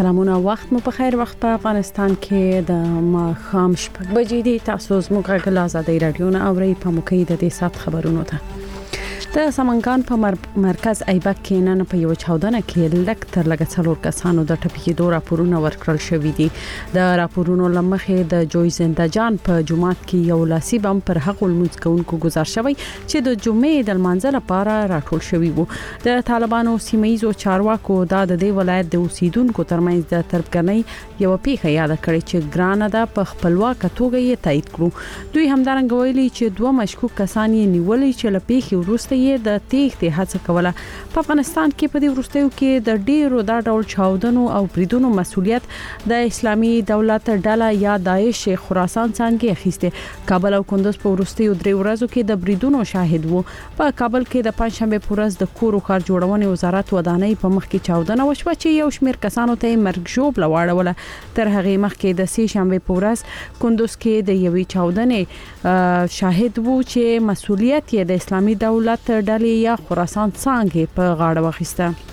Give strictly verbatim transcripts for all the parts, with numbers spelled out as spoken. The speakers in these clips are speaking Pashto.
سلامونه، وخت مو په خیر. وخت په افغانستان کې د ماښام شپږ بجې دي. تاسو زموږ غږ له آزادۍ رادیو نه اورئ. په موکې د دې سات خبرونو ته د سمنګان په مر... مرکز ایبک کې نن په یو چاودنه کې لک تر لګ څلور کسانو د ټپي دوه راپورونه ورکړل شوې دي. د راپورونو لمخې د جوی زنده جان په جمعات کې یو لاسي بم پر هغو لمونځکونکو گزار شوی چې د جمعې د لمانځه لپاره راټول شوی وو. د طالبانو سیمایي چارواکو د دې ولایت د اوسیدونکو ترمنځ د تربګنۍ یو پیښه یاد کړې چې ګرانه ده په خپلواک توګه یې تایید کړو. دوی همدارنګ ویلي چې دوه مشکوک کسان یې نیولې چې لپیخي وروسته د تېښتې هڅه کوله. په افغانستان کې په دې وروستیو کې د ډیرو دا ډول چاودنو او بریدونو مسولیت د اسلامي دولت ډله یا داعش خراسان څنګه اخیسته. کابل او کندوز په وروستیو درې ورځو کې د بریدونو شاهد وو. په کابل کې د پنځشنبه په ورځ د کور او کار جوړونې وزارت ودانۍ په مخ کې چاودنه وشوه چې یو شمېر کسانو ته مرګ ژوبله واړوله. تر هغه مخکې د سه شنبه په ورځ کندوز کې د یوې چاودنې شاهد وو چې مسولیت یې د اسلامي دولت ډلې یا خراسان څنګه په غاړه واخیسته.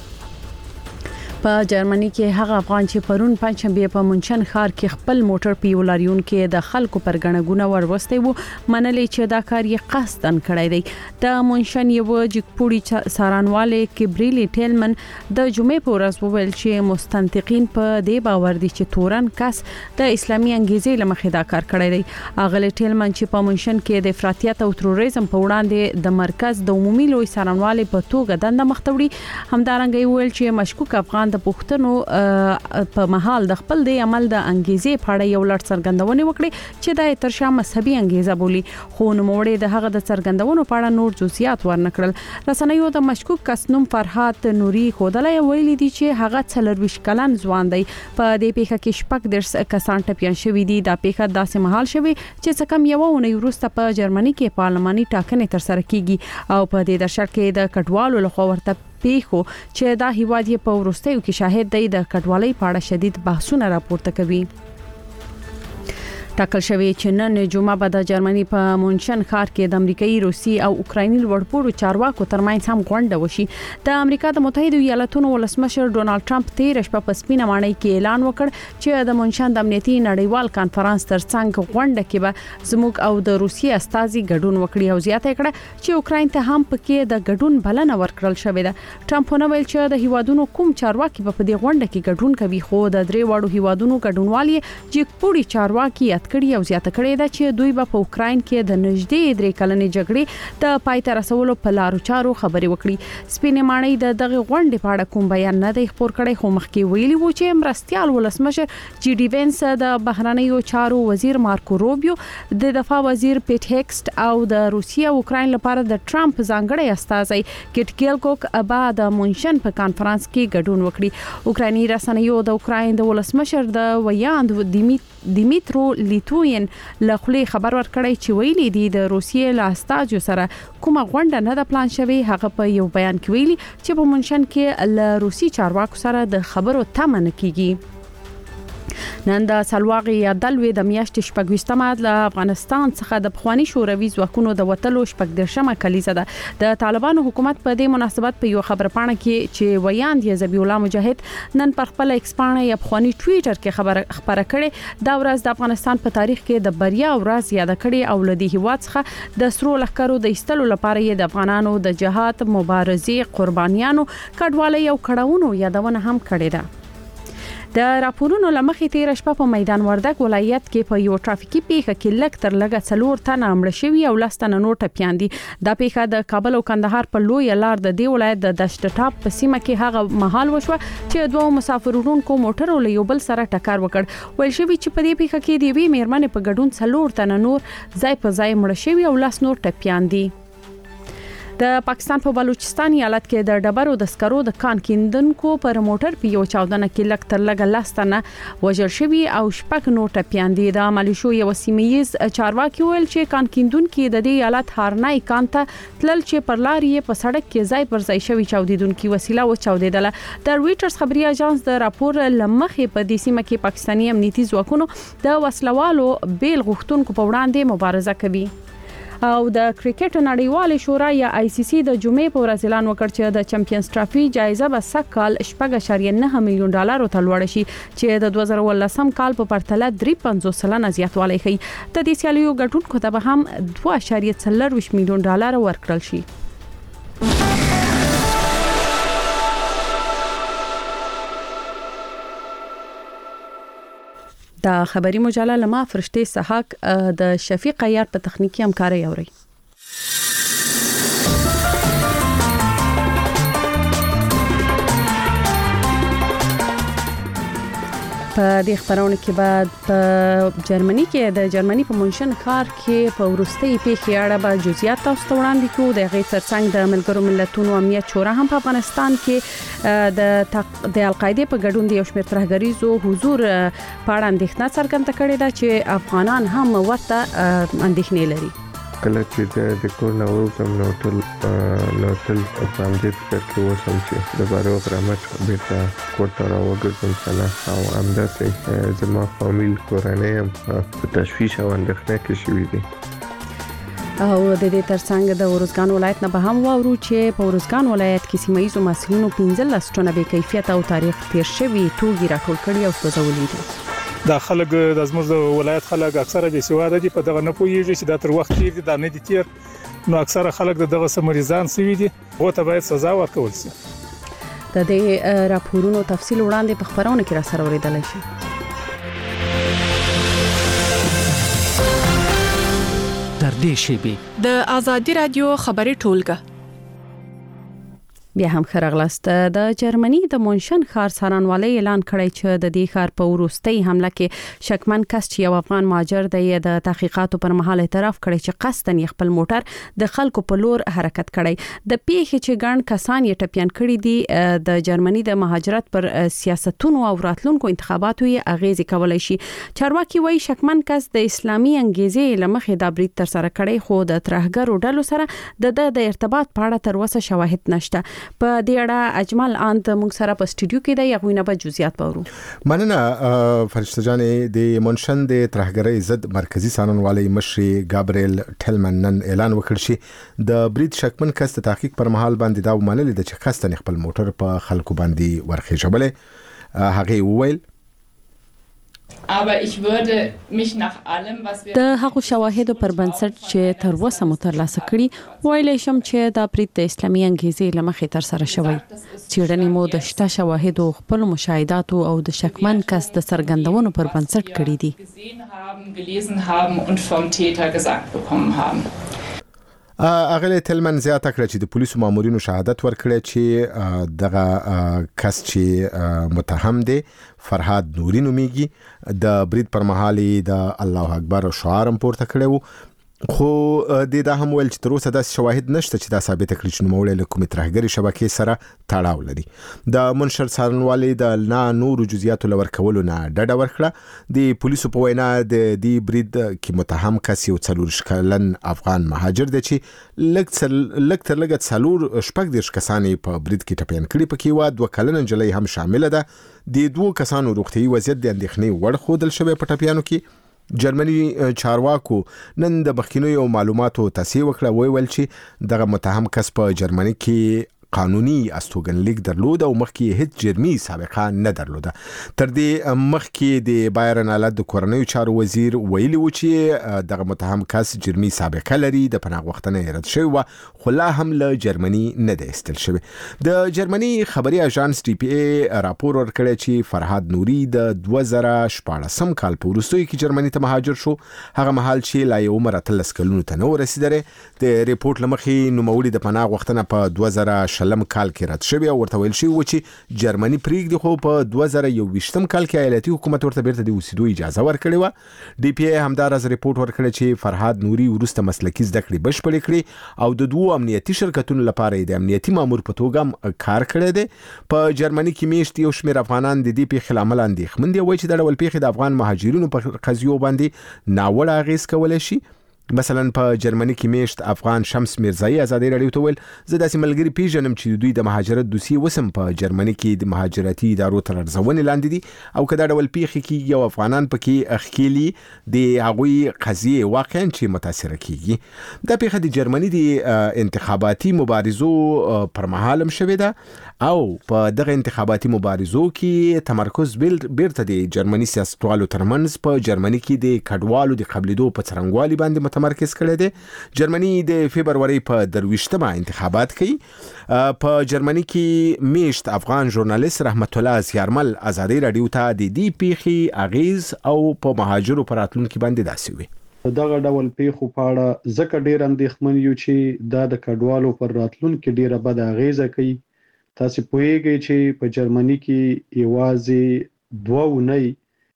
په جرمني کې هغه افغان چې پرون پنځشنبه په مونشن ښار کې خپل موټر په یو لاریون کې د خلکو پر غنګونه وروسته وو منلې چې دا کار یې قصدن کړی دی. د مونشن یو جګپوړي سارانواله کبریلی ټیلمن د جمعې په ورځ وویل چې مستنطقین په دې باور دي چې تورن کس د اسلامي انګیزې لمخې دا کار کړی دی. اغلی ټیلمن چې په مونشن کې د افراطیت او تروریزم په وړاندې د مرکز د عمومي لوی سارانواله په توګه دنده مختوړي همدارنګ ویل چې مشکوک افغان د پښتنو په محل د خپل د عمل د انګیزې په اړه یو لړ څرګندونې وکړي چې د ترشا مذهبي انګیزه بولی. خو نو موړې د هغه د څرګندونو په اړه نور جزئیات ورنکړل. رسنیو د مشکوک کس نوم فرحات نوري خودلای ویلي دي چې هغه څلرويش کلن ځوان دی. په دې پیښه کې شپږ درس کسان ټپيان شوی دي. دا پیښه داسې محل شوی چې څه کم یو اونۍ وروسته په جرمني کې پارلماني ټاکنې تر سره کیږي او په دې درشل کې د کډوالو لخوا ورته پیښو چې دا هیواد یې په وروستیو کې شاهد دی د کډوالۍ په اړه شدید بحثونه راپورته کوي. ټاکل شوی چې نن جمعه به د جرمني په مونشن ښار کې د امریکایي، روسي او اوکرایني لوړپوړو چارواکو ترمنځ هم غونډه وشي. د امریکا د متحده ایالاتونو ولسمشر ډونالد ټرمپ تیر شپه په سپینه ماڼۍ کې اعلان وکړ چې د مونشن د امنیتي نړیوال کانفرنس ترڅنګ غونډه کې به زموږ او د روسي استازي ګډون وکړي او زیاته کړه چې اوکراین ته هم پکې د ګډون بلنه ورکړل شوې ده. ټرمپ نو ویل چې د هیوادونو کوم چارواکي په دې غونډه کې ګډون کوي، خو د درې وړو هیوادونو ګډونوالي جګپوړي چارواکي کړي او زیاته کړي ده چې دوی به په اوکراین کې د نږدې درې کلنې جګړې د پای ته رسولو په لارو چارو خبرې وکړي. سپینه ماڼۍ د دغه غونډې په اړه کوم بیان نه دی خپور کړی، خو مخکې ویلي وو چې مرستيال ولسمشر جی ډي وینس، د بهرنیو چارو وزیر مارکو روبیو، د دفاع وزیر پیټ هیکسټ او د روسیې او اوکراین لپاره د ټرمپ ځانګړی استازی کټ کیلکوک ابا د مونشن په کانفرنس کې ګډون وکړي. اوکرایني رسنیو د اوکراین د ولسمشر د ویاند دیمیترو لیتوین لخوا خبر ورکړی چې ویلي دي د روسیې له استازو سره کومه غونډه نه ده پلان شوی. هغه په یو بیان کې ویلي چې په مونشن کې له روسي چارواکو سره د خبرو تمه نه کیږي. نن د سلواغي یا دلوي د میاشتې شپږویشتمه له افغانستان څخه د پخوانی شوروي ځواکونو د وټلو شپږدرشمه کلیزه ده. د طالبانو حکومت په دې مناسبت په یو خبر پاڼه کې چې ویاند یې ذبیح الله مجاهد نن پر خپل ایکس پاڼه یا پخوانی ټویټر کې خبر خبره کړې دا ورځ د افغانستان په تاریخ کې د بریا ورځ یاد کړي او لدی هیواد څخه د سرو لخرو د ایستلو لپاره یې د افغانانو د جهاد، مبارزې، قربانیانو، کډوالۍ او کړهونو یادونه هم کړې ده. د راپورونو لمخې تیر شپه په میدان وردګ ولایت کې په یو ټرافیکي پیښه کې لک تر لګه څلور تنه مړه شوي او لس تنه نور ټپیان دي. دا پیښه د کابل او کندهار په لوی لار د دی ولایت د دشت ټاپ په سیمه کې هغه محل وشوه چې دوه مسافرونکو موټر له یو بل سره ټکر وکړ. ویل شوی چې په دې پیښه کې د وی میرمنې په ګډون څلور تنه نور ځای په ځای مړه شوي او لس نور ټپیان دي. د پاکستان په بلوچستان ایالت کې د ډبرو د سکرو د کان کیندونکو پر موټر په یو چاودنه کې لک تر لګ لاستنه وژل شوی او شپږ نور ټپیان دي. د مالیشو یو سیمایز چارواکي ویل چې کان کیندونکو د دې ایالت هارنای کان ته تلل چې پر لارې په سړک کې ځای پر ځای شوی چاودیدونکو وسیله و چاودیدله. د رويټرز خبري اژانس د راپور لمخې په دې سیمه کې پاکستاني امنیتي ځواکونو د وسلوالو بیل غوښتونکو په وړاندې مبارزه کوي. او د کرکټ نړیوال شورا یا آی سی سی د جمعې په ورځ اعلان وکړ چې د چمپیونز ټرافي جایزه به سکهال شپږ اعشاریه نه میلیون ډالر ته لوړ شي چې د دوه زره ولسم کال په پرتله درې پنځوس سلنه زیاتوالی ښیي. د دې سیالیو ګټونکو ته به هم دوه اعشاریه څلور میلیون ډالر ورکړل شي. دا خبری مجله لما فرشته سحاق د شفیق عیار په تخنیکی همکاري اوري. په دې خبرونه کې بعد په جرمني کې د جرمني په مونشن ښار کې په ورستۍ پیښې اړه به جزئیات تاسو ته وړاندې کوو. د غیر ترڅنګ د ملګرو ملتونو امنیت شورا هم په افغانستان کې د د القاعده په ګډون د یو شمېر ترهګریزو حضور په اړه اندېښنه څرګنده کړې ده چې افغانان هم ورته اندېښنې لري. کله چې د کور نه وځم نو ټول نو ټول په دې فکر کې وسم چې د بارو غرامت بیرته کور ته راوګرځم سره او همداسې زما فامیل کورنۍ هم په تشویش او اندېښنه کې شوي دي. او د دې ترڅنګ د ورزګان ولایت نه به هم واورو چې په ورزګان ولایت کې سیمه ییزو مسلونو پنځلس ټنه بې کیفیت او تاریخ تیر شوی توګي راټول کړي او سوځولي دي. دا خلک د زموږ د ولایت خلک اکثره به سواده دي په دغه نه پوهیږي چې دا تر وخت تیر دي دا نه دي تیر نو اکثره خلک دغه سمریزان سوي دي او ته باید سزا ورکول شي. د دې راپورونو تفصیل وړاندې په خبرونه کې را سره اوریدل شي. تر دې شی د ازادي رادیو خبري ټولګه بیا هم خرغلاست. د جرمني د مونشن ښار څارنوالۍ اعلان کړی چې د دې ښار په وروستۍ حمله کې شکمن کس چې یو افغان مهاجر دی د تحقیقاتو پر مهال اعتراف کړی چې قصدن یې خپل موټر د خلکو په لور حرکت کړی. د پیښې چې ګڼ کسان یې ټپيان کړي دي د جرمني د مهاجرت پر سیاستونو او راتلونکو انتخاباتو یې اغیزه کولای شي. چارواکي وایي شکمن کس د اسلامي انګیزې لمخې د برید تر سره کړی خو د ترهګرو ډلو سره د د ارتباط په اړه تر اوسه شواهد نشته. په دې اړه اجمل انت موږ سره په سټوډیو کې د یغوینه په جزئیات باورو. مننه فرشته جانې. د مونشن د ترهګرۍ ضد مرکزی څارنوالۍ مشر ګابریل ټلمن نن اعلان وکړ چې د برید شکمن کس د تحقیق پر مهال باندې دا ومنل دي چې قصدن خپل موټر په خلکو باندې ورخېژولې. هغه وویل aber ich würde mich nach allem was wir د هغو شواهدو پر بنسټ چې تر اوسه مترلاسه کړي ویلای شم چې دا برید د اسلامي انګیزې لمخې تر سره شوی. چیرنې مو د شته شواهدو خپل مشاهداتو او د شکمن کس د څرګندونو پر بنسټ کړي دي. gesehen haben, gelesen haben und vom Täter gesagt bekommen haben. اغلی تلمن زیاته کړه چې د پولیسو مامورینو شهادت ورکړي چې دغه کس چې متهم دی فرهاد نوري نوميږي د برید پر مهال د الله اکبر شعار پورته کړو خو د دا هم ویل چې تر اوسه داسې شواهد نشته چې دا ثابت کړي چې نوموړی له کومې ترهګرۍ شبکې سره تړاو لري. د منشر څارنوالۍ د نه نورو جزئیاتو لور کولو نه ډډه ورکړه. د پولیسو په وینا د دې برید کې متهم کس یو څلور کلن افغان مهاجر دی چې لږ تر لږه څلور شپږ دېرش کسان په برید کې ټپیان کړي. پکې یوه دوه کلنه نجلۍ هم شامله ده. د دوو کسانو روغتیایي وضعیت د اندېښنې وړ ښودل شوی په ټپیانو کې. جرمني چارواکو نن د مخکینیو معلوماتو تصحیح وکړه. ویل چې دغه متهم کس په جرمني کې قانوني استوګنلیک درلود او مخکې هیڅ جرمي سابقه نه درلوده. تر دې مخکې د بایرن ایالت د کورنیو چارو وزیر ویلي و چې دغه متهم کس جرمي سابقه لري. د پناه غوښتنه رد شوې و خو لا هم له جرمني نه دی ایستل شوی. د جرمني خبري اژانس ټي پی ای راپور ورکړی چې فرهاد نوري د دوه زره شپاړسم کال په وروستیو کې جرمني ته مهاجر شو. هغه مهال چې لا یې عمر اتلس کلونو ته نه ورسېدلی. د ریپورت له مخې نوموړي د پناه غوښتنه په دوه زره شلم کال کې رد شوی او ورته ویل شوی و چې جرمني پریږدي خو په دوه زره یوویشتم کال کې ایالتي حکومت ورته بیرته د اوسېدو اجازه ورکړې وه. ډي پی ای همداراز ریپورت ورکړی چې فرهاد نوري وروسته مسلکي زده کړې بشپړې کړې او د دوو امنیتي شرکتونو لپاره د امنیتي مامور په توګه کار کړی دی. په جرمني کې میشت یو شمېر افغانان د دې پیښې له امله اندېښمن دي. وایي چې دا ډول پیښې د افغان مهاجرینو په قضیو باندې ناوړه اغېز کولی شي. مثلا په جرمني کې میشت افغان شمس میرزایی ازادي رادیو ته ویل زه داسې ملګری پیژنم چې دوی د مهاجرت دوسیې وسم په جرمني کې د مهاجرتي ادارو تر ارزونې لاندې دي او کدا ډول پیخي کې یو افغانان پکې اخکيلي د هغوی قضیه واقعا چې متاثر کیږي د پیخه د جرمني د انتخاباتي مبارزو پر مهالم شوې ده او په دغه انتخاباتي مبارزو کې تمرکز بیرته د جرمني سیاستوالو ترمنځ په جرمني کې د کډوالو د قبلېدو په څرنګوالي باندې متمرکز کړي دي جرمني د فبرवरी په درويشتمه انتخابات کوي په جرمني کې میشت افغان ژورنالیست رحمت الله زیارمل ازادي رادیو ته د دې پیخي اغیز او په مهاجرو پراتلونکو باندې داسي وي دغه ډول پیخو پاړه زکه ډیر اندېښمن یو چې دا د کډوالو پر راتلونکو ډیره بد اغیزه کوي تاسو پوهیږئ چې په جرمني کې یوازې دوه ونی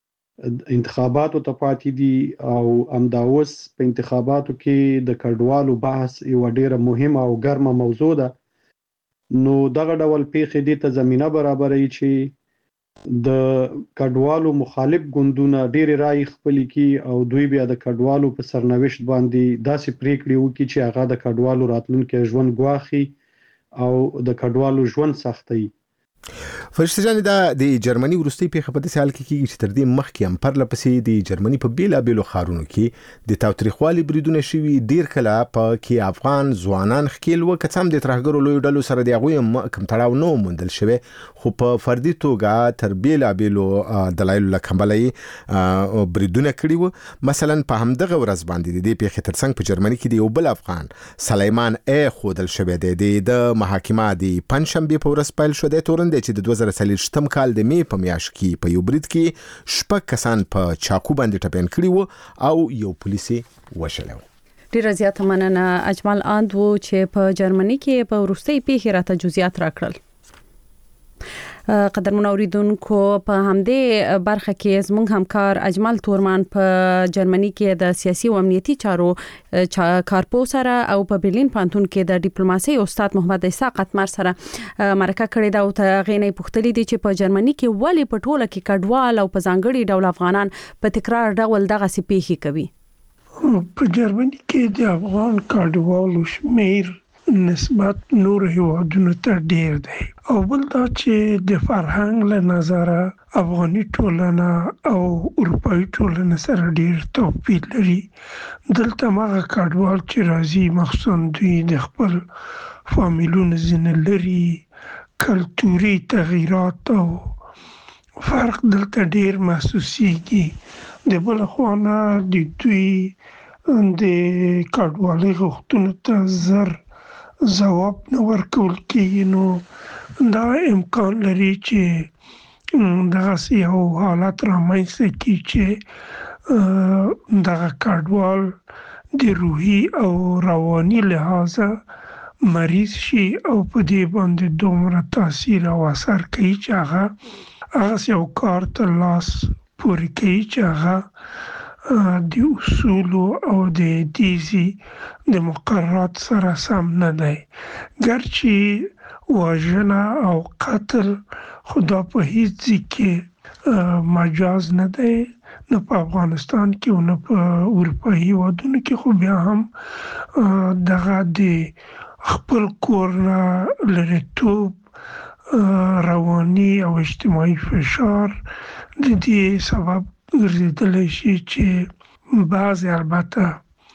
انتخاباتو ته پاتې دي او امداوس په انتخاباتو کې د کډوالو بحث یو ډیره مهمه او ګرمه موضوع ده نو دغه ډول پیښې دي ته زمينه برابرې چې د کډوالو مخالف ګوندونه ډېر رائے خپل کی او دوی بیا د کډوالو په سرنوشت باندې داسې پریکړې وکړي چې هغه د کډوالو راتلونکي ژوند ګواخي او د کډوالو ژوند سختي فرشته جان دا د جرمني ورستي په خپل سال کې کیږي چې تر دې مخکې هم پر لپسې د جرمني په بیلا بیلو خارونو کې د تاوتریخوالي بریدونه شوي ډیر کله په کې افغان ځوانان خکیل وکڅم د ترهګرو لوی ډلو سره د هغوی کم تړاو نو موندل شوی خو په فردي توګه تر بیلا بیلو دلایل لکمبلې بریدونه کړي وو مثلا په همدغه ورځ باندې د پیښې ترڅنګ په جرمني کې د یو بل افغان سلیمان ا خودل شوی دی د محاکمه د پنځشنبه په ورځ پیل شو د تورن چې د دوه زره څلور کال د می په میاشت کې په یو برید کې شپږ کسان په چاقو باندې ټپین کړي وو او یو پولیسي وشلو ډیره زیاته مننه اجمل اند وو چې په جرمني کې په روسي پیښه راته جزئیات راکړل قدرمن اوریدونکو په همدې برخه کې زموږ همکار اجمل تورمان په جرمني کې د سیاسي او امنیتي چارو کارپو سره او په برلین پانتون کې د ډیپلوماسي استاد محمد اسحاق قطمر سره مرکه کړې دا او ته غینې پوښتلې دي چې په جرمني کې ولې په ټوله کې کډوال او په ځانګړي ډول افغانان په تکرار ډول دغه سپېخي کوي په جرمني کې د افغان کډوالو شمیر نسبت نور هیوادونو ته ډیر دی او بل دا چې د فرهنګ له نظره افغاني ټولنه او اروپایي ټولنه سره ډیر توپیر لري دلته هغه کډوال چې راځي مخصوصا دوی د خپل فامیلونو ځینې لري کلتوري تغیرات او فرق دلته ډیر محسوسیږي د بل خوانه د دوی د کډوالۍ غوښتنو ته زر جواب نه ورکول کېږي نو دا امکان لري چې دغه یو حالت رامنځته کړي چې دغه کډوال د روحي او رواني لحاظه مریض شي او په دې باندې دومره تاثیر او اثر کوي چې هغه هغه یو کار تر لاس پورې کوي چې هغه د اصول او د دیزي د مقررات سره سم نه دی ګرچې وژنه او قتل خدا په هیڅ کې مجاز نه دی نه په افغانستان کې او نه په اروپایي هیوادونو کې خو بیا هم دغه د خپل کور نه لرېتوب رواني او اجتماعي فشار د دې سبب ګرځیدلی شي چې بعض البته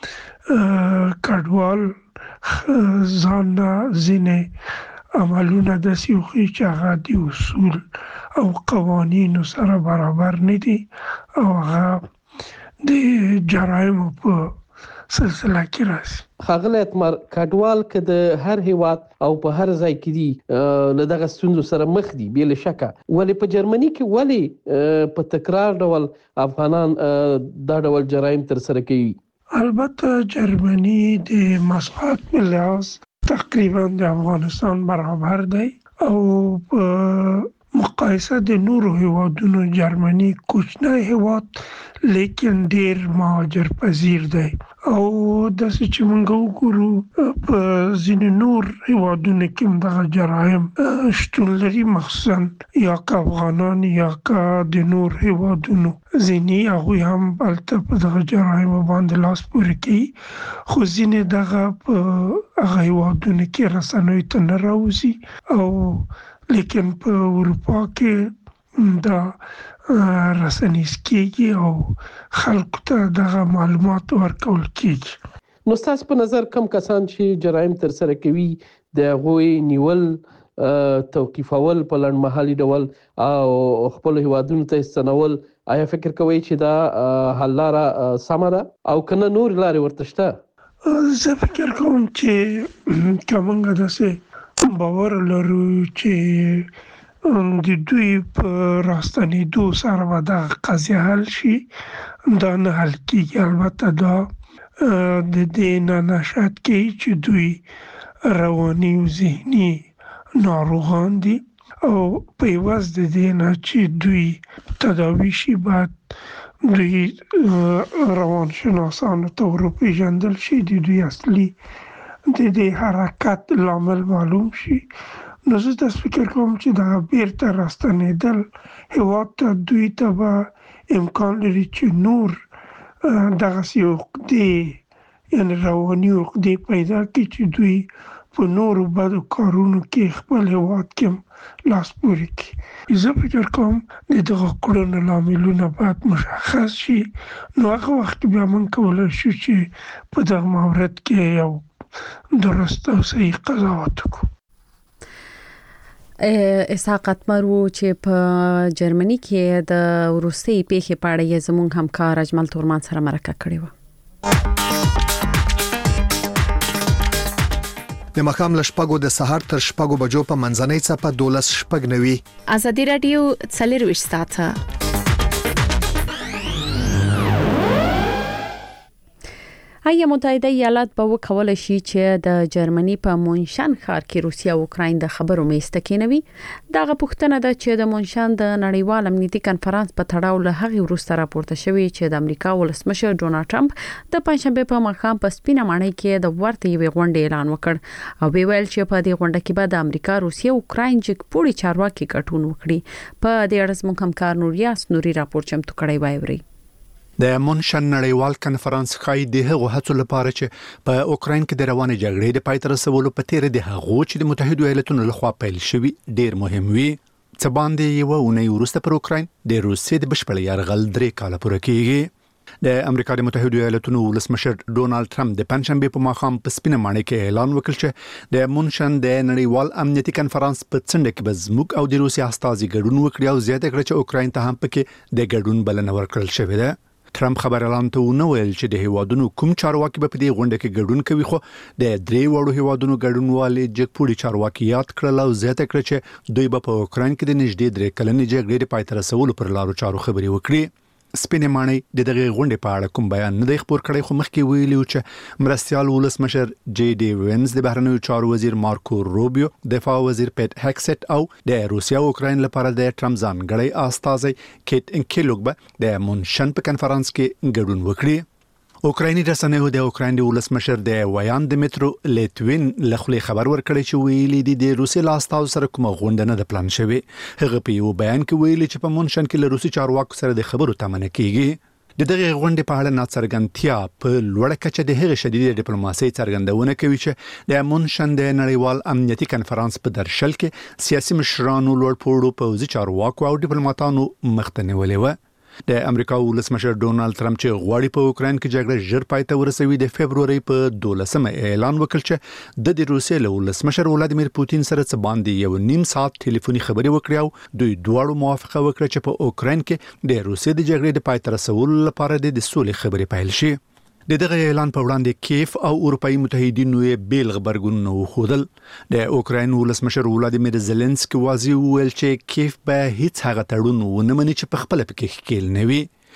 کډوال ځان ځینې عملونه داسې وکړي چې هغه د اصول او قوانینو سره برابر نه دي او هغه د جرایمو په سلسله کې راځي ښاغلی اتمر کډوال که د هر هیواد او په هر ځای کې دي له دغه ستونزو سره مخ دي بې له شکه ولې په جرمني کې ولې په تکرار ډول افغانان دا ډول جرایم ترسره کوي البته جرمني د مساحت په لحاظ تقریبا د افغانستان برابر دی او په مقایسه د نورو هیوادونو جرمني کوچنی هیواد لیکن ډیر مهاجر پذیر دی او د څه چې موږ وګورو په ځینې نور هیوادونو کې هم دغه جرایم شتون لري، مخصوصا یا که افغانان یا که د نور هیوادونو ځینې هغوی هم هلته په دغه جرایمو باندې لاس پورې کوي، خو ځینې دغه په هغه هیوادونو کې رسنیو ته نه راوځي او لیکن په اروپا کې دا رسنیز کېږي او خلکو ته دغه معلومات ورکول کېږي. نو ستاسو په نظر کوم کسان چې جرایم ترسره کوي د هغوی نیول، توقیفول په لنډمهالي ډول او خپل هیوادونو ته استنول، آیا فکر کوئ چې دا حل لاره سمه ده او که نه نور لارې ورته شته؟ زه فکر کوم چې که موږ داسې باور لرو چې د دوی په راستنېدو سره به دغه قضیه حل شي، دا نه حل کېږي. البته دا د دې نه نشأت کوي چې دوی رواني او ذهني ناروغان دي او په عوض د دې نه چې دوی تداوي شي باید دوی روانشناسانو ته وروپېژندل شي، د دوی اصلي د دې حرکت لامل معلوم شي. نو زه داسې فکر کوم چې دغه بیرته راستنېدل هېواد ته دوی ته به امکان لري چې نور دغسې عقدې یعنې رواني عقدې پیدا کړي چې دوی په نورو بدو کارونو کې خپل هېواد کې هم لاس پورې کړي. زه فکر کوم د دغه کړنو لاملونه باید مشخص شي، نو هغه وخت بیا موږ کولی شو چې په دغه مورد کې یو درست او صحیح قضاوت وکړو. اسحاق اتمرو چې په جرمني کې د وروستي پیښې په اړه زموږ همکار اجمل تورمان سره مرکه کړې و. د مخام لشپګو د سهار تر شپګو بجو په منځنۍ څپه دولس شپګ نوي. ازادي رادیو څلور ساعته. ایالات متحده ایالات به وکولای شي چې د جرمني په مونشن ښار کې روسیا او اوکراین د خبرو میسته کېنوي. دغه پوښتنه ده چې د مونشن د نړیوال امنیتي کانفرنس په تړاو له هغه وروسته راپورته شوې چې د امریکا ولسمشر ډونالد ټرمپ د پنځشنبه په ماښام په سپینه ماڼۍ کې د ورته یوې غونډې اعلان وکړ او ویل چې په دې غونډه کې به د امریکا، روسیا او اوکراین جګپوړي چارواکي ګډون وکړي. په دې اړه زموږ همکار نوریاس نوري راپور چمتو کړی وایوري. د مونشن نړیوال کانفرنس خای د هغو هڅو لپاره چې په اوکراین کې د روانې جګړې د پای ته رسولو په تیر د هغو چې د متحده ایالاتونو لخوا پیل شوی ډیر مهم وي. څه باندې یو اونۍ وروسته پر اوکراین د روسیې د بشپړ یرغل درې کاله پوره کیږي. د امریکا د متحده ایالاتونو ولسمشر ډونالد ټرمپ د پنځشنبه په ماښام په سپینه ماڼۍ کې اعلان وکړ چې د مونشن د نړیوال امنیتي کانفرنس په څنډه کې به زموږ او د روسیا استازي ګډون وکړي او زیاته کړ چې اوکراین ته هم پکې د ګډون بلنه ورکړل شوې ده. ټرمپ خبر اعلان ته ونه ویل چې د هیوادونو کوم چارواکي به په دې غونډه کې ګډون کوي، خو د درې وړو هیوادونو ګډونوالي جګپوړي چارواکي یاد کړل او زیاته کړ چې دوی به په اوکراین کې د نږدې درې کلنې جګړې د پای ته رسولو پر لارو چارو خبرې وکړي. سپینه ماڼۍ د دغه غونډې په اړه کوم بیان نه دی خبر کړی، خو مخکې ویلي چې مرستيال ولسمشر جی ډي وینز، د بهرنیو چارو وزیر مارکو روبیو، دفاع وزیر پیټ هکسټ او د روسیا او اوکراین لپاره د ټرمپ ځانګړی استازی کیټ انکیلوګ به د مونشن په کنفرانس کې ګډون وکړي. اوکرایني رسنیو د اوکراین د ولسمشر د ویان دمیترو لیټوین لخوا خبر ورکړی چې ویلي دي د روسي لاستاو سره کومه غونډه نه د پلان شوی. هغه په یو بیان کې ویلي چې په مونشن کې له روسي چارواکو سره د خبرو تمنه کیږي. د دغه غونډې په اړه ناڅرګندتیا په لوړه کچه د هغه شدید ډیپلوماسي څرګندونه کوي چې د مونشن د نړیوال امنیتي کانفرنس په درشل کې سیاسي مشرانو، لوړ پوړو پوځي چارواکو او ډیپلوماټانو مخته نیولې و. د امریکا ولسمشر ډونالد ټرمپ چې غواړي په اوکراین کې جګړه ژر پای ته ورسوي، د فبروري په دولسمه اعلان وکړ چې د د روسیې له ولسمشر ولادیمیر پوتین سره څه باندې یو نیم ساعت ټلیفوني خبرې وکړې او دوی دواړو موافقه وکړه چې په اوکراین کې د روسیې د جګړې د پای ته رسولو لپاره د سولې خبرې پیل شي. د دغه اعلان په وړاندې کیف او اروپאי متحدینو یې بیل خبرګون وخودل. د اوکراین ولسمشر ولادیمیر زيلنسکي واضح وویل چې کیف به هیڅ هغه تړون ونه مني چې په خپل پکې ښکېل نه وي.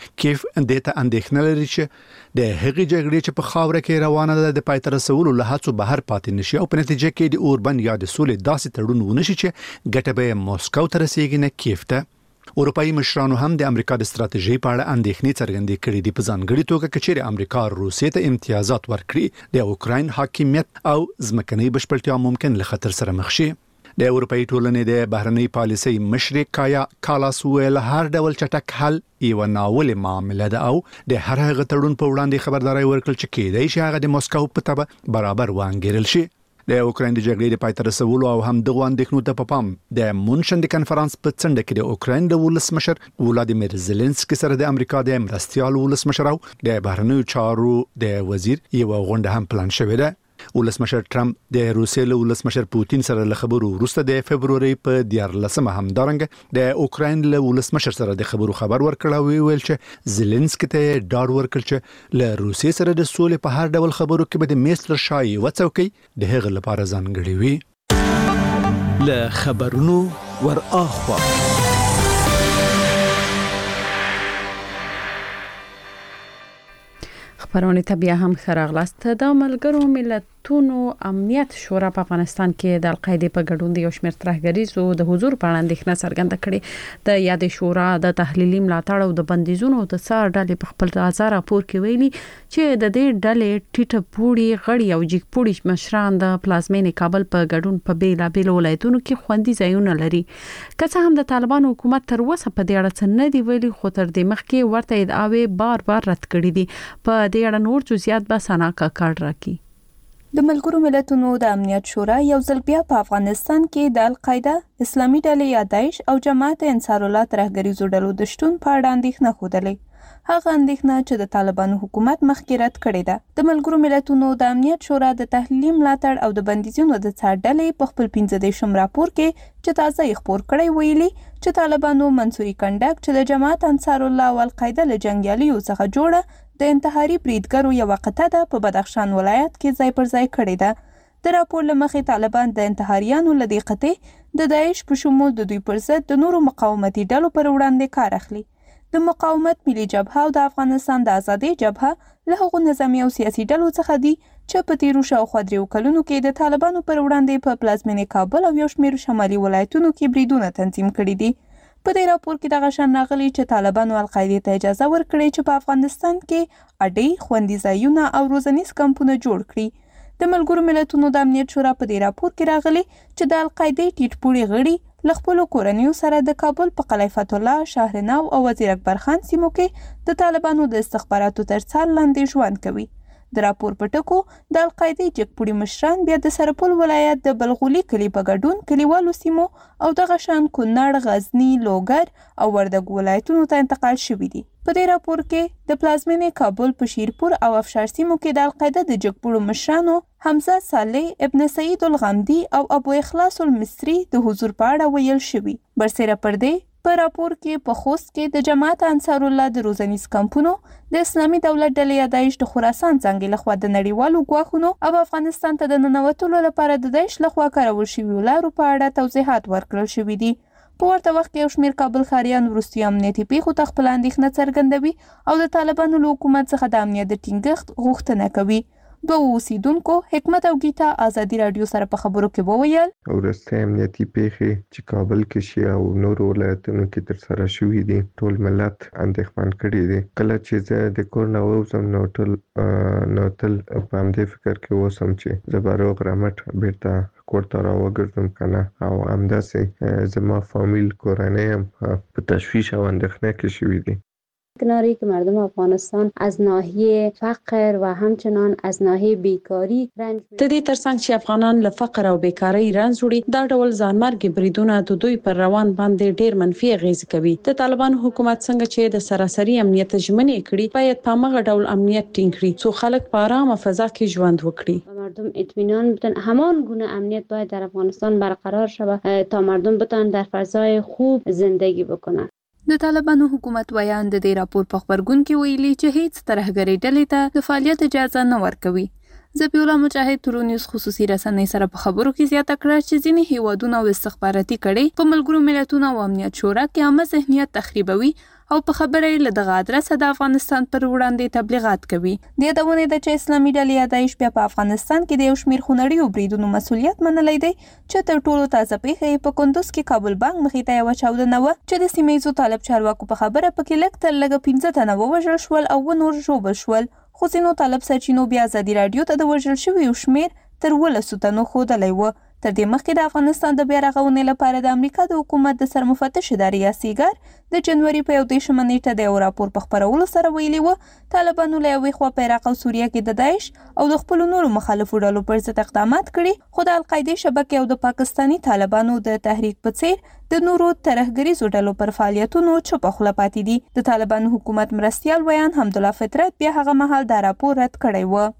کیف د ته اندېښنه لري چې د هغې جګړې چې په خاوره کې روانه ده د پای ته رسولو له هڅو بهر پاتې نشي او په نتیجه کې د اوربند یا د سولې داسې تړون ونشي چې ګټه به موسکو ته رسیږي نه کیف ته. اروپایي مشرانو هم د امریکا د ستراتیژۍ په اړه اندېښنې څرګندې کړې دي، په ځانګړي توګه که چیرې امریکا روسیې ته امتیازات ورکړي د اوکراین حاکمیت او ځمکنۍ بشپړتیا ممکن له خطر سره مخ شي. د اروپایي ټولنې د بهرنۍ پالیسۍ مشر کایا کالاس ویل هر ډول چټک حل یو ناول معامله ده او د هر هغه تړون په وړاندې خبرداري ورکړل چې کېدای شي هغه د موسکو په تبه برابر وانګیرل شي. د اوکراین د جګړې د پای ته رسولو او هم دغه اندېښنو ته په پام د مونشن د کنفرانس په څنډه کې د اوکراین د ولسمشر ولادیمیر زيلنسکي سره د امریکا د مرستيال ولسمشر او د بهرنیو چارو د وزیر یو غونډه هم پلان شوې ده. ولسمشر ټرمپ د روسیې له ولسمشر پوتین سره له خبرو وروسته د فبرवरी په دیارلسمه همدارنګه د اوکراین له ولسمشر سره د خبرو خبر ورکړ او ویل چې زيلنسکي ته ډاډ ورکړ چې له روسیې سره د سولې په هر ډول خبرو کې به د میستر شای وڅوکي د هغه لپاره ځانګړي وي. له خبرونو ور اخوا خبرونه ته بیا هم خراغلاست. د ملګرو ملتونو امنیت شورا په افغانستان کې د القاعده په ګډون د یو شمېر ترهګریزو د حضور په اړه اندېښنه څرګنده کړې. د یاد شورا د تحلیلي ملاتړ او د بندیزونو د څار ډلې په خپل تازه راپور کې ویلي چې د دې ډلې ټیټه پوړي غړي او جګ پوړي مشران د پلازمینې کابل په ګډون په بیلابېل ولایتونو کې خوندي ځایونه لري. که څه هم د طالبانو حکومت تر اوسه په دې اړه څه نه دی ویلي، خو تر دې مخکې ورته ادعاوې بار بار رد کړې دي. په دې اړه نور جزئیات به سنا کاکړ راکړي. د ملګرو ملتونو د امنیت شورا یو ځل بیا په افغانستان کې د القاعده، اسلامي ډلې یا داعش او جماعت انصار الله ترهګریزو ډلو د شتون په اړه اندېښنه خوده. هغه اندېښنه چې د طالبانو حکومت مخکې رد کړې ده. د ملګرو ملتونو د امنیت شورا د تحلیلي ملاتړ او د بندیزونو د څار ډلې په خپل پنځه دیرشم راپور کې چې تازه یې خپور کړی ویلي چې طالبانو منصوري کنډک چې د جماعت انصار الله او القاعده له جنګیالیو څخه جوړه د انتحاري بریدګرو یو قطعه ده په بدخشان ولایت کې ځای پر ځای کړې ده. د راپور له مخې طالبان د انتحاریانو له دې قطعې د داعش په شمول د دوی پر ضد د نورو مقاومتي ډلو پر وړاندې کار اخلي. د مقاومت ملي جبهه او د افغانستان د ازادۍ جبهه له هغو نظامي او سیاسي ډلو څخه دي چې په تیرو شاوخوا دریو کلونو کې د طالبانو پر وړاندې په پلازمینې کابل او یو شمېر شمالي ولایتونو کې بریدونه تنظیم کړي دي. په دې راپور کې دغه شان راغلي چې طالبانو القاعده ته اجازه ورکړې چې په افغانستان کې اډې، خوندي ځایونه او روزنیز کمپونه جوړ کړي. د ملګرو ملتونو د امنیت شورا په دې راپور کې راغلي چې د القاعده ټیټ پوړي غړي له خپلو کورنیو سره د کابل په قلعه فتح الله، شهرنو او وزیر اکبر خان سیمو کې د طالبانو د استخباراتو تر څار لاندې ژوند کوي. د راپور په ټکو د القاعده جګپوړي مشران بیا د سرپل ولایت د بلغولي کلی په ګډون کلیوالو سیمو او دغه شان کونړ، غزنی، لوګر او وردګ ولایتونو ته انتقال شوي دي. په دې راپور کې د پلازمینې کابل په شیرپور او افشار سیمو کې د القاعده د جګپوړو مشرانو حمزه صالح، ابن سعید الغامدي او ابو اخلاص المصری د حضور په اړه ویل شوي. برسېره پر دې په راپور کې په خوست کې د جماعت انصار الله د روزنیز کمپونو، د اسلامي دولت ډلې یا داعش د خراسان څنګه لخوا د نړیوالو ګواښونو او افغانستان ته د ننوتلو لپاره د داعش لخوا کارول شوي لارو په اړه توضیحات ورکړل شوي دي. په ورته وخت کې یو شمېر کابل ښاریان وروستي امنیتي پیښو ته خپل اندېښنه څرګندوي او د طالبانو له حکومت څخه د امنیت د ټینګښت غوښتنه کوي. دوه اوسیدونکو حکمت او گیتا ازادي رادیو سره په خبرو کې وویل ورسته امنیتي پیښې چې کابل کې شي او نور ولایتونو کې تر سره شوې دي ټول ملت اندېښمن کړي دي. کله چې زه د کور نه ووځم نو ټول نو تل په همدې فکر کې اوسم چې زه به روغ رمټ بیرته کور ته راوګرځم کنه او همداسې زما فامیل کورنۍ هم په تشویش او اندېښنه کې شوي دي. کناری که مردم افغانستان از ناحیه فقر و همچنان از ناحیه بیکاری رنج د دې ترڅنګ چې افغانان له فقر او بیکاری رنځ وړي، دا ډول ځانمرګي بریدونه د دوی پر روان باندې ډیر منفي اغیز کوي. د طالبانو حکومت څنګه چې د سراسري امنیت ژمنې کړي، باید په هغه ډول امنیت ټینګ کړي څو خلک په آرامه فضا کې ژوند وکړي. مردم اطمینان بتن همان گونه امنیت باید در افغانستان برقرار شود تا مردم بتن در فضای خوب زندگی بکنن. د طالبانو حکومت ویان د دې راپور په خبرګون کې ویلي چې هیڅ ترهګرۍ ډلې ته د فعالیت اجازه نه ورکوي. ذبیح الله مجاهد تورو نیوز خصوصي رسنۍ سره په خبرو کې زیاته کړه چې ځینې هیوادونه او استخباراتي کړۍ په ملګرو ملتونو او امنیت شورا کې عامه ذهنیت تخریبوي او په خبره یې له دغه ادرسه د افغانستان پر وړاندې تبلیغات کوي. د یادونې ده چې اسلامي ډلې داعش بیا په افغانستان کې د یو شمېر خونړیو بریدونو مسؤلیت منلی دی چې تر ټولو تازه پیښه یې په کندوز کې کابل بانک مخې ته یوه چاودنه وه چې د سیمه ییزو طالب چارواکو په خبره پکې لږ تر لږه پنځه تنه ووژل شول او اووه نور ژوبل شول. خو ځینو طالب سرچینو بیا ازادي راډیو ته د وژل شویو شمېر تر ولسو تنو ښودلی و. تر دې مخکې د افغانستان د بیا رغونې لپاره د امریکا د حکومت د سرمفتش ادارې یاسیګر د جنوري په یو دېرشمه نیټه د یو راپور په خپرولو سره ویلي و طالبانو له یوې خوا په عراق او سوریه کې د داعش او د خپلو نورو مخالفو ډلو پر ضد اقدامات کړي، خو د القاعدې شبکې او د پاکستاني طالبانو د تحریک په څیر د نورو ترهګریزو ډلو پر فعالیتونو چوپه خوله پاتې دي. د طالبانو حکومت مرستیال ویان حمدالله فطرت بیا هغه مهال دا راپور رد کړی و.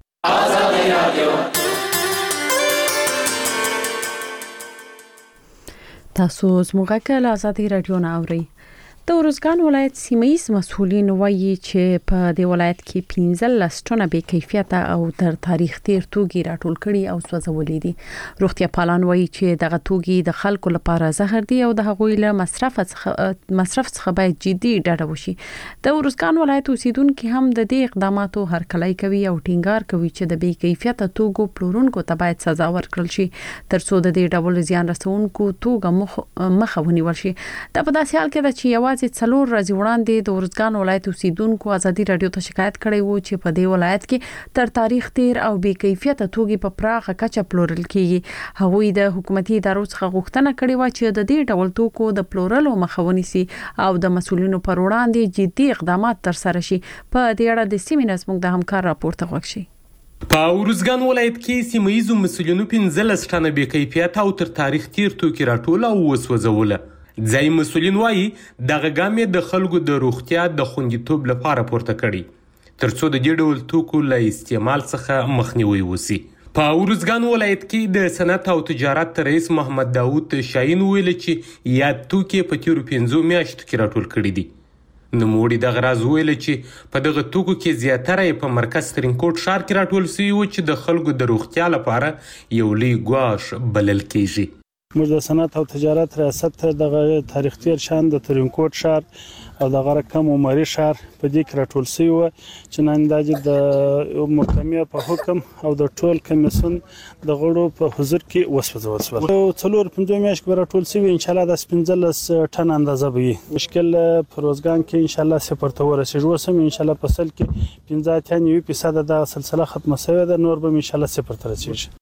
تاسو زموږ کله آزادي رادیو نه اورئ. د ورزګان ولایت سیمه‌یز مسؤلین وایي چې په دې ولایت کې پنځلس ټنه بې کیفیته او تر تاریخ تیر توکي راټول کړي او سوځولي دي. روغتیا پالان وایي چې دغه توکي د خلکو لپاره زهر دي او د هغوی له مصرف څخه مصرف څخه باید جدي ډډه وشي. د ورزګان ولایت اوسیدونکو هم د دې اقداماتو هرکلی کوي او ټینګار کوي چې د بې کیفیته توکو پلورونکو ته باید سزا ورکړل شي ترڅو د دې ډول زیان رسونکو توګه مخه ونیول شي. دا په داسې حال کې ده چې یوازې څلور ورځې وړاندې د ورزګان ولایت اوسیدونکو ازادي رادیو ته شکایت کړی وو چې په دې ولایت کې تر تاریخ تیر او بې کیفیته توکي په پراخه کچه پلورل کیږي. هغوی د حکومتي ادارو څخه غوښتنه کړې و چې د دې ډول توکو د پلورلو مخه ونیسي او د مسؤلینو پر وړاندې جدي اقدامات ترسره شي. په دې اړه د سیمې نه زموږ د همکار راپور ته غوږ شئ. په ورزګان ولایت کې سیمه ییزو مسؤلینو پنځلس ټنه بې کیفیته او تر تاریخ تیر توکي راټول او وسوځول. ځای مسؤلین وایي دغه ګام د خلکو د روغتیا د خوندیتوب لپاره پورته کړي ترڅو د دې ډول توکو له استعمال څخه مخنیوي وشي. په ورزګان ولایت کې د صنعت او تجارت رئیس محمد داوود شاهین ویل چې یاد توکي په تیرو پنځو میاشتو کې راټول کړي دي. نوموړي دغه راز ویل چې په دغه توکو کې زیاتره په مرکز ترینکوټ ښار کې راټول شوي و چې د خلکو د روغتیا لپاره یو لوی ګواښ بلل کیږي. موږ د صنعت او تجارت ریاست ته دغه تاریخ تیر شان د ترینکوټ ښار او دغه رقم عمري ښار په دې کې راټول شوي وو چې نن د د محکمې په حکم او د ټول کمیسیون د غړو په حضور کې وسوځول شول. څلور پنځه میاشتې به راټول شوي، انشاءالله د پنځلس ټن اندازه به وي. مشکل په روزګان کې انشاءالله صفر ته ورسېږي. اوس هم انشاءالله په سل کې پنځه اتیا نوي فیصده دغه سلسله ختمه شوې ده، نور به انشاءالله صفر ته رسېږي.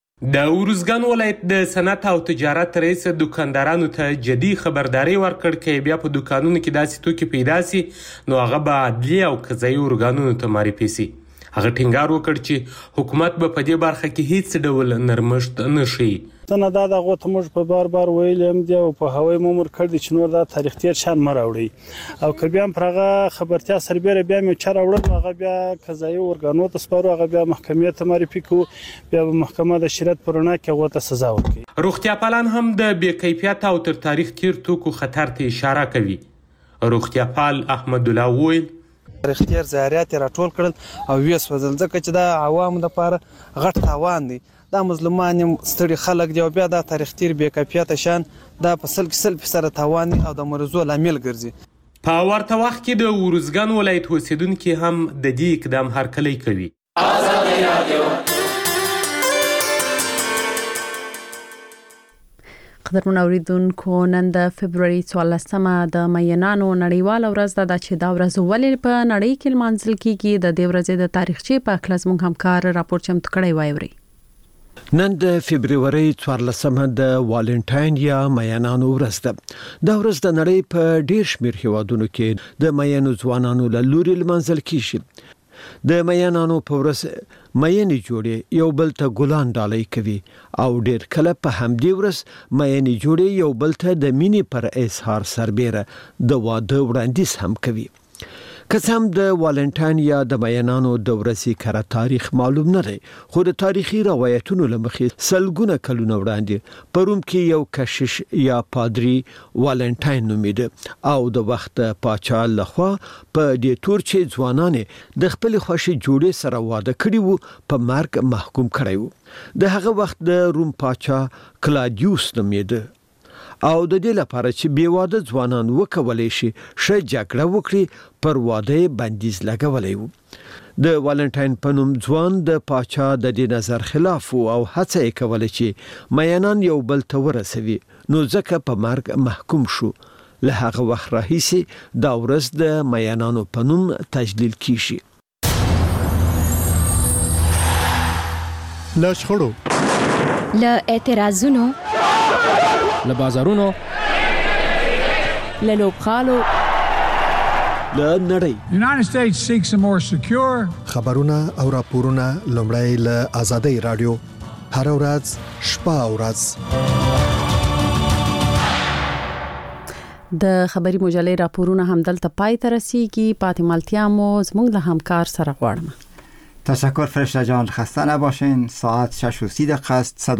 د ورزګان ولایت د صنعت او تجارت رئیس دکاندارانو ته جدي خبرداري ورکړ چې بیا په دکانونو کې داسې توکي پیدا سي نو هغه به عدلیه او قضایي ارګانونو ته معرفي سي. هغه ټینګار وکړ چې حکومت به په دې برخه کې هیڅ ډول نرمښت نه شي. څنګه دا دغه ته موږ په بار بار ویلم دی او په هوای مامور کړی چې نور دا تاریخ تیر شان مراوړي او که بیا پرغه خبرتیا سربېره بیا مې چر وړل هغه بیا قضایي ارګانو ته سپارو، هغه بیا محکمې ته معرفي کو، بیا محکمه د شریعت پر وړاندې کې هغه ته سزا ورکړي. روغتیا پالان هم د بې کیفیته او تر تاریخ تیر توکو خطر ته اشاره کوي. روغتیا پال احمد الله ویل تاریخ تیر زیارت راټول کړل او ویس وزل ځکه چې دا عوام لپاره غټ تاوان دی. دا مظلومان ستړي خلک دی او بیا دا تاریخ تیر بې کیفیته شان دا په سل کې سل فیصد تاوان او د مرزو لامل ګرځي. په ورته وخت کې د ورزګان ولایت اوسیدونکي هم د دې اقدام هرکلی کوي. آزادي رادیو قدرمن اوریدونکو، نن د فبرवरी څوارلسمه د مینانو نړیواله ورځ ده چې دا ورځ ولې په نړۍ کې لمانځل کیږي. د دې ورځې د تاریخچې په اړه زموږ همکار راپور چمتو کړی وایي. نن د فبرवरी څوارلسمه د والنټاین یا مینانو ورځ ده. دا ورځ د نړۍ په ډیر شمېر هیوادونو کې د مینو ځوانانو له لوري لمانځل کیږي. د مینانو په ورځ مینې جوړې یو بل ته ګلان ډالۍ کوي او ډیر کله په همدې ورځ مینې جوړې یو بل ته د مینې پر اظهار سربېره د واده وړاندیز هم کوي. که څه هم د والنټاین یا د مینانو د ورځې کره تاریخ معلوم نه دی، خو د تاریخي روایتونو له مخې سلګونه کلونه وړاندې په روم کې یو کشیش یا پادری والنټاین نومیده او د وخت پاچا لخوا په دې تور چې ځوانانې د خپل خوښي جوړې سره واده کړي وو په مرګ محکوم کړي وو. د هغه وخت د روم پاچا کلادیوس نومیده او د دې لپاره چې بیواده ځوانان وکولای شي ش جګړه وکړي پر واده بندیز لګولای وو. د والنټاین پنوم ځوان د پاچا د دې نظر خلاف او هڅه یې کوله چې میانان یو بل ته ورسوي، نو ځکه په مرګ محکوم شو. له هغه وخت راهیسې دا ورځ د میانانو پنوم تجلیل کیږي. له شخړو، له اعتراضونو، له بازارونو، له لوبغالو، له نړۍ. United States seeks a more secure خبرونه او راپورونه لومړی له آزادۍ رادیو هر ورځ شپه او ورځ. د خبري مجلې راپورونه هم دلته پای ته رسیږي. پاتې مالتیا مو زموږ له همکار سره غواړم. تشکر فرشته جان، خسته نباشین. ساعت شش و سی دقیقه است.